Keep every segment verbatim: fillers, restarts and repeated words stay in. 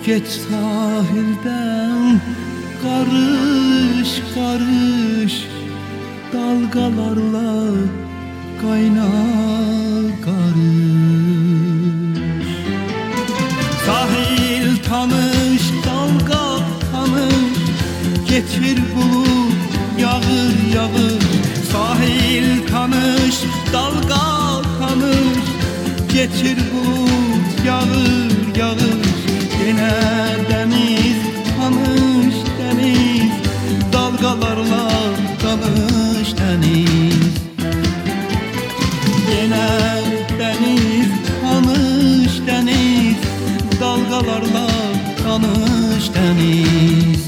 Geç sahilden karış karış, dalgalarla kayna karış. Sahil tanış, dalga tanış, geçir bulut yağır yağır. Sahil tanış, dalga tanış, geçir bulut yağır yağır. Yine deniz tanış deniz, dalgalarla tanış deniz. Yine deniz tanış deniz, dalgalarla tanış deniz.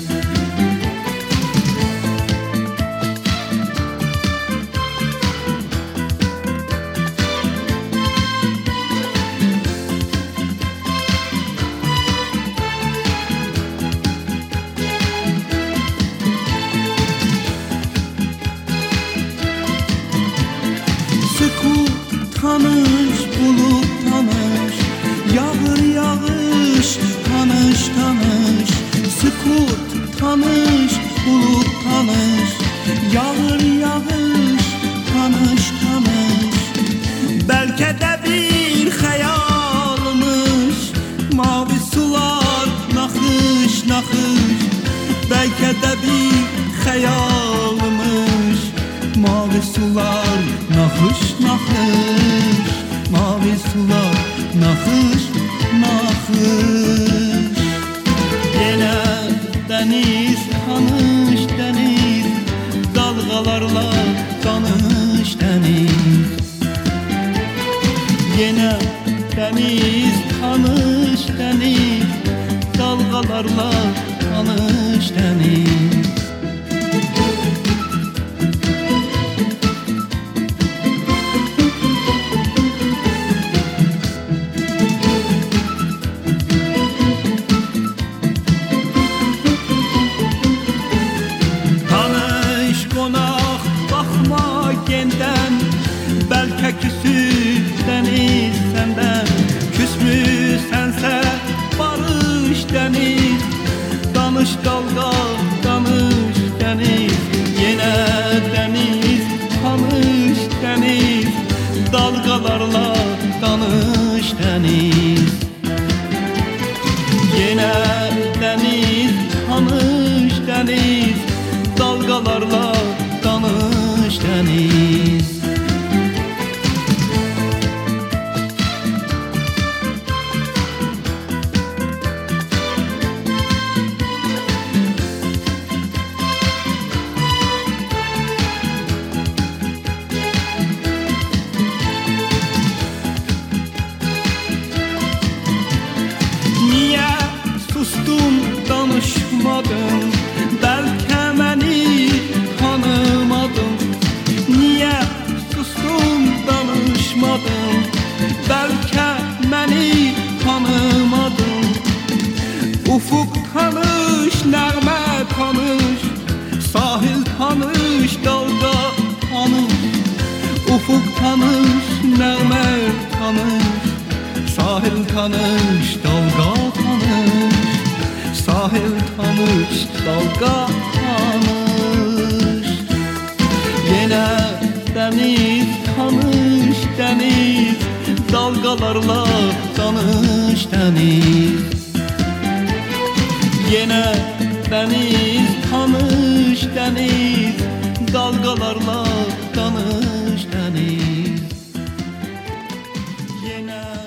Tanış, bulut tanış, yağır yağış, tanış tanış. Sükut tanış, bulut tanış, yağır yağış, tanış tanış. Belki de bir hayalmış, mavi sular nakış nakış. Belki de bir hayalmış, mavi sular nakış nakış. Mavi sular nakış nakış. Yine deniz tanış deniz, dalgalarla tanış deniz. Yine deniz tanış deniz, dalgalarla tanış deniz. Belki küsür deniz senden, küsmüş sense barış deniz. Danış dalga, danış deniz. Yine deniz, tanış deniz, dalgalarla tanış deniz. Yine deniz, tanış deniz, dalgalarla tanış deniz. Sustum, danışmadım, belki beni tanımadın. Niye sustum, danışmadım, belki beni tanımadın. Ufuk tanış, nəğmə tanış, sahil tanış, dalga tanış. Ufuk tanış, nəğmə tanış, sahil tanış, dalga tanış. Sahil tanış, dalga tanış. Yine deniz tanış deniz, dalgalarla tanış deniz. Yine deniz tanış deniz, dalgalarla tanış deniz. Yine